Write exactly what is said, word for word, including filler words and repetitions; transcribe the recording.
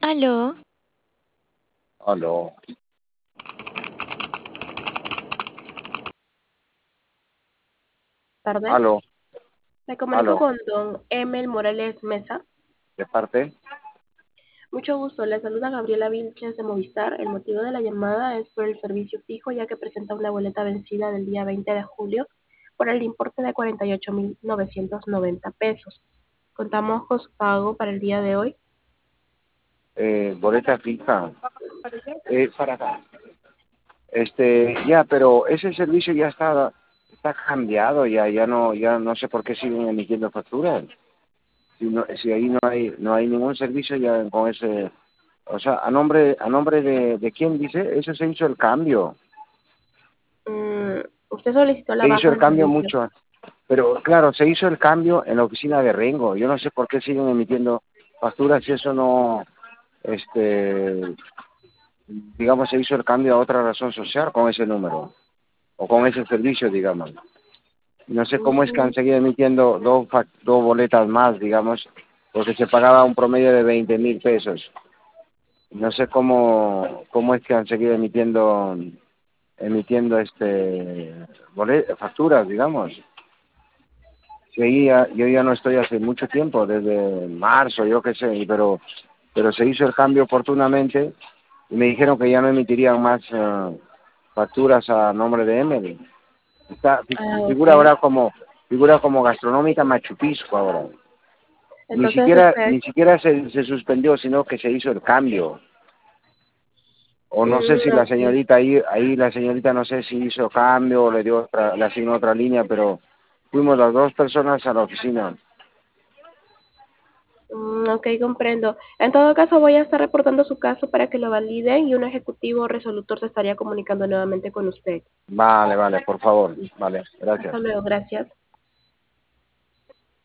Aló, Aló, Tardes. aló, Me comunico aló, con don Emel Morales Mesa. ¿de parte? Mucho gusto, le saluda Gabriela Vilches de Movistar. El motivo de la llamada es por el servicio fijo, ya que presenta una boleta vencida del día veinte de julio por el importe de cuarenta y ocho mil novecientos noventa pesos. Contamos con su pago para el día de hoy. Eh, boleta fija. Eh, para acá. Este, ya, pero ese servicio ya está, está cambiado, ya, ya no, ya no sé por qué siguen emitiendo facturas. Si, no, si ahí no hay, no hay ningún servicio ya con ese, o sea, a nombre, a nombre de, de quién dice, eso se hizo el cambio, Mm, usted solicitó la se hizo baja el del cambio servicio. mucho, pero claro, se hizo el cambio en la oficina de Rengo. Yo no sé por qué siguen emitiendo facturas si eso no, este, digamos, se hizo el cambio a otra razón social con ese número, o con ese servicio, digamos. No sé cómo es que Mm, han seguido emitiendo dos, fac- dos boletas más, digamos, porque se pagaba un promedio de veinte mil pesos. No sé cómo, cómo es que han seguido emitiendo, emitiendo este, bole- facturas, digamos. Sí, ahí ya- yo ya no estoy hace mucho tiempo, desde marzo, yo qué sé, pero, pero se hizo el cambio oportunamente y me dijeron que ya no emitirían más eh, facturas a nombre de Emily. Está, fi- ah, ok. figura ahora como, figura como gastronómica Machu Picchu ahora. Ni Entonces siquiera, usted, ni siquiera se, se suspendió, sino que se hizo el cambio. O no sé si mm, la ok. señorita ahí, ahí la señorita no sé si hizo cambio o le dio otra, le asignó otra línea, pero fuimos las dos personas a la oficina. Mm, ok, comprendo. En todo caso, voy a estar reportando su caso para que lo validen y un ejecutivo resolutor se estaría comunicando nuevamente con usted. Vale, vale, por favor. Vale, Hasta gracias. luego, gracias.